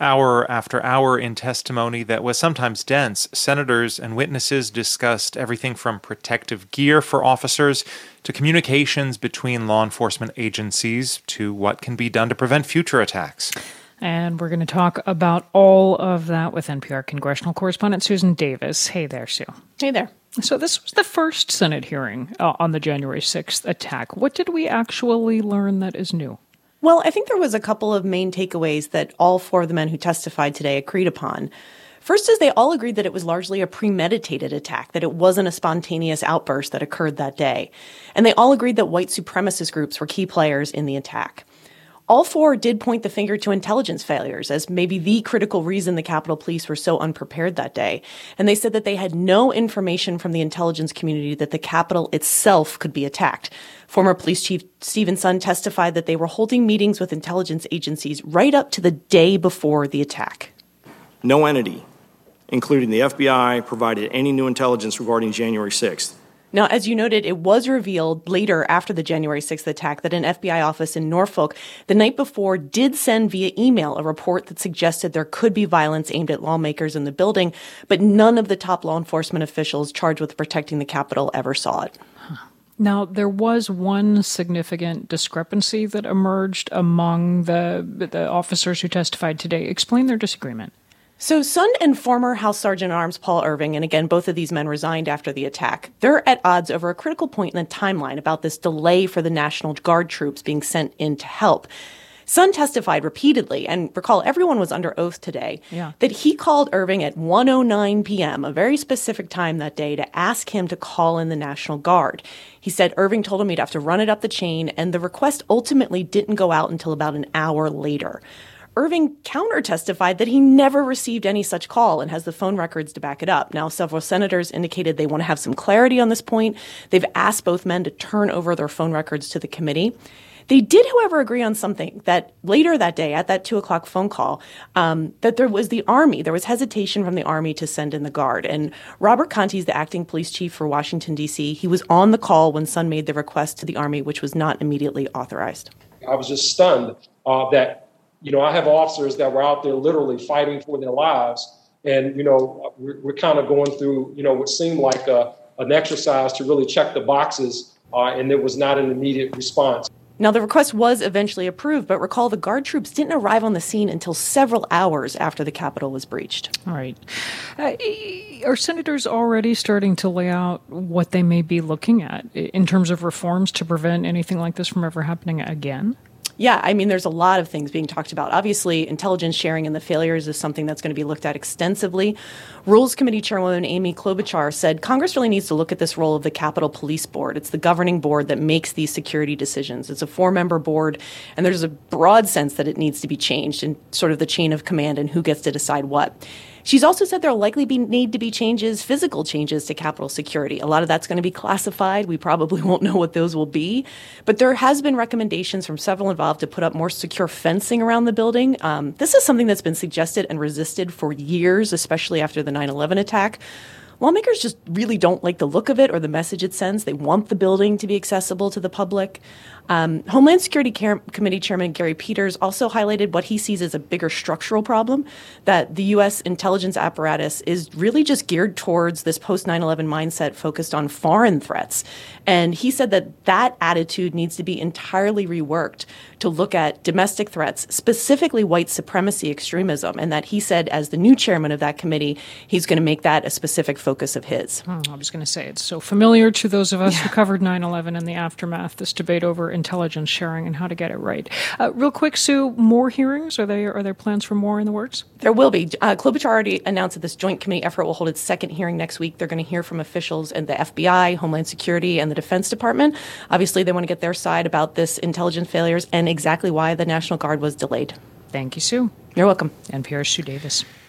Hour after hour in testimony that was sometimes dense, senators and witnesses discussed everything from protective gear for officers to communications between law enforcement agencies to what can be done to prevent future attacks. And we're going to talk about all of that with NPR congressional correspondent Susan Davis. Hey there, Sue. Hey there. So this was the first Senate hearing on the January 6th attack. What did we actually learn that is new? Well, I think there was a couple of main takeaways that all four of the men who testified today agreed upon. First is they all agreed that it was largely a premeditated attack, that it wasn't a spontaneous outburst that occurred that day. And they all agreed that white supremacist groups were key players in the attack. All four did point the finger to intelligence failures as maybe the critical reason the Capitol Police were so unprepared that day. And they said that they had no information from the intelligence community that the Capitol itself could be attacked. Former Police Chief Steven Sund testified that they were holding meetings with intelligence agencies right up to the day before the attack. No entity, including the FBI, provided any new intelligence regarding January 6th. Now, as you noted, it was revealed later after the January 6th attack that an FBI office in Norfolk the night before did send via email a report that suggested there could be violence aimed at lawmakers in the building, but none of the top law enforcement officials charged with protecting the Capitol ever saw it. Now, there was one significant discrepancy that emerged among the officers who testified today. Explain their disagreement. So Sund and former House Sergeant at Arms Paul Irving, and again, both of these men resigned after the attack, they're at odds over a critical point in the timeline about this delay for the National Guard troops being sent in to help. Sund testified repeatedly, and recall everyone was under oath today, that he called Irving at 1:09 p.m., a very specific time that day, to ask him to call in the National Guard. He said Irving told him he'd have to run it up the chain, and the request ultimately didn't go out until about an hour later. Irving counter-testified that he never received any such call and has the phone records to back it up. Now, several senators indicated they want to have some clarity on this point. They've asked both men to turn over their phone records to the committee. They did, however, agree on something, that later that day, at that 2 o'clock phone call, that there was the Army. There was hesitation from the Army to send in the Guard. And Robert Contee is the acting police chief for Washington, D.C. He was on the call when Sund made the request to the Army, which was not immediately authorized. I was just stunned that I have officers that were out there literally fighting for their lives. And, we're kind of going through, what seemed like an exercise to really check the boxes, and there was not an immediate response. Now, the request was eventually approved, but recall the Guard troops didn't arrive on the scene until several hours after the Capitol was breached. All right. Are senators already starting to lay out what they may be looking at in terms of reforms to prevent anything like this from ever happening again? Yeah, I mean, there's a lot of things being talked about. Obviously, intelligence sharing and the failures is something that's going to be looked at extensively. Rules Committee Chairwoman Amy Klobuchar said Congress really needs to look at this role of the Capitol Police Board. It's the governing board that makes these security decisions. It's a 4-member board, and there's a broad sense that it needs to be changed in sort of the chain of command and who gets to decide what. She's also said there'll likely need to be physical changes to Capitol security. A lot of that's going to be classified. We probably won't know what those will be. But there has been recommendations from several involved to put up more secure fencing around the building. This is something that's been suggested and resisted for years, especially after the 9/11 attack. Lawmakers just really don't like the look of it or the message it sends. They want the building to be accessible to the public. Homeland Security Committee Chairman Gary Peters also highlighted what he sees as a bigger structural problem, that the U.S. intelligence apparatus is really just geared towards this post-9/11 mindset focused on foreign threats. And he said that attitude needs to be entirely reworked to look at domestic threats, specifically white supremacy extremism, and that he said as the new chairman of that committee, he's going to make that a specific focus of his. I was going to say, it's so familiar to those of us who covered 9/11 and the aftermath, this debate over intelligence sharing and how to get it right. Real quick, Sue, more hearings? Are there plans for more in the works? There will be. Klobuchar already announced that this joint committee effort will hold its second hearing next week. They're going to hear from officials at the FBI, Homeland Security, and the Defense Department. Obviously, they want to get their side about this intelligence failures and exactly why the National Guard was delayed. Thank you, Sue. You're welcome. NPR's Sue Davis.